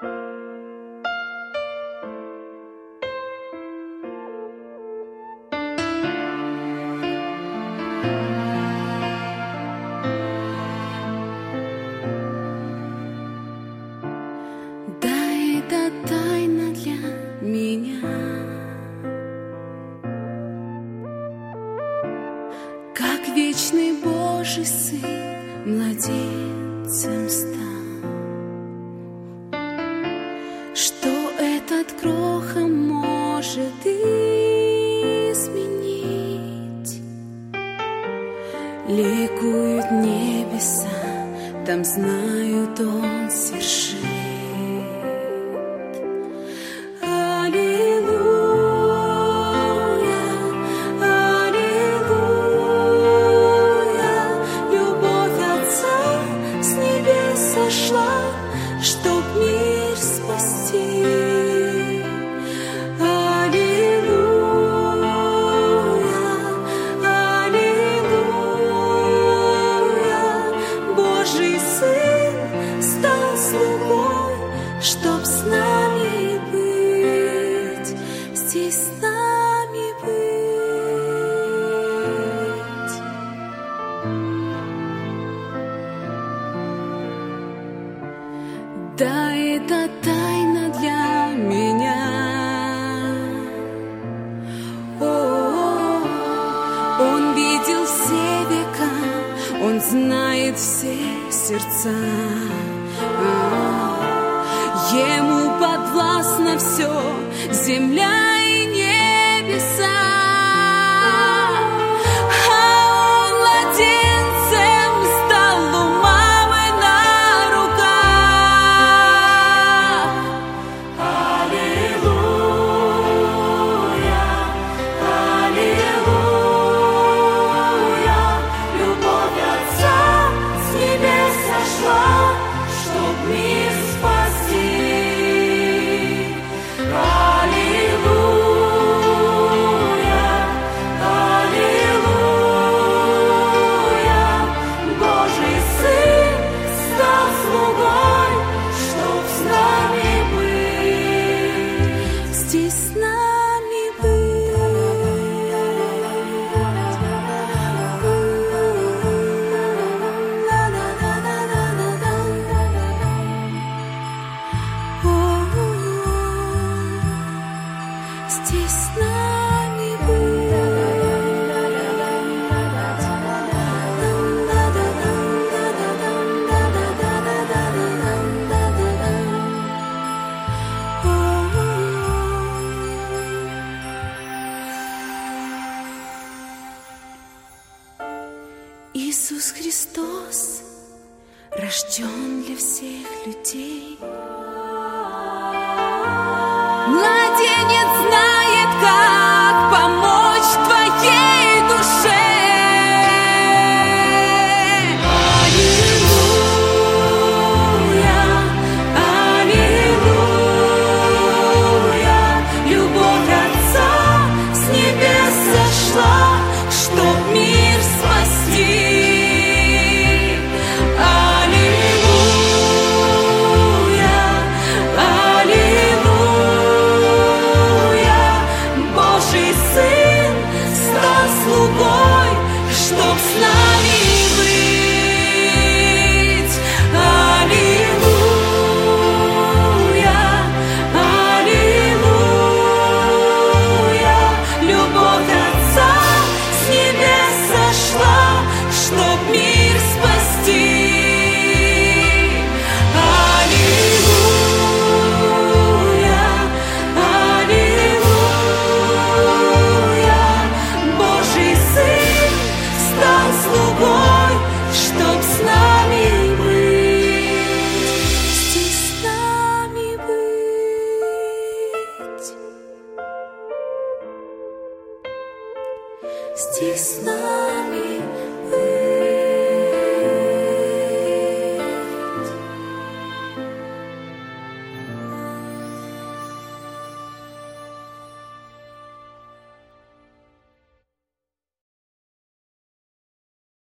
Вечный Божий Сын младенцем стал, что этот кроха может изменить. Ликуют небеса, там знают, Он свершит. Чтоб мир спасти. Аллилуйя, аллилуйя. Божий Сын стал слугой, чтоб с нами быть, здесь с нами быть. Да, это тайна для меня. Он видел все века, Он знает все сердца. Ему подвластно все, земля и небеса. Здесь с нами быть. Иисус Христос рожден для всех людей.